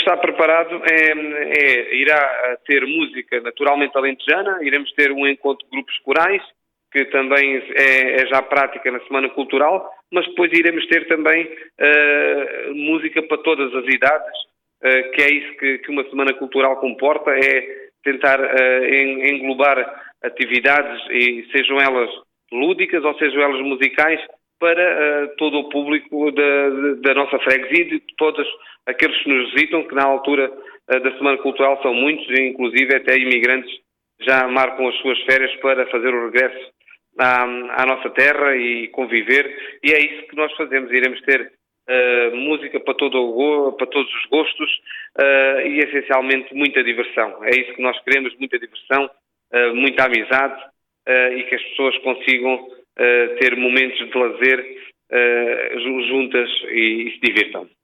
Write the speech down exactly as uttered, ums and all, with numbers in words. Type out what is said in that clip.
está preparado é, é irá ter música naturalmente alentejana, iremos ter um encontro de grupos corais, que também é, é já prática na Semana Cultural, mas depois iremos ter também uh, música para todas as idades, uh, que é isso que, que uma Semana Cultural comporta, é tentar uh, englobar atividades, e sejam elas lúdicas ou sejam elas musicais, para uh, todo o público da, da nossa freguesia, de todos aqueles que nos visitam, que na altura uh, da Semana Cultural são muitos, e inclusive até imigrantes já marcam as suas férias para fazer o regresso à, à nossa terra e conviver, e é isso que nós fazemos. Iremos ter uh, música para, todo o, para todos os gostos uh, e essencialmente muita diversão. É isso que nós queremos, muita diversão, uh, muita amizade uh, e que as pessoas consigam uh, ter momentos de lazer uh, juntas e, e se divirtam.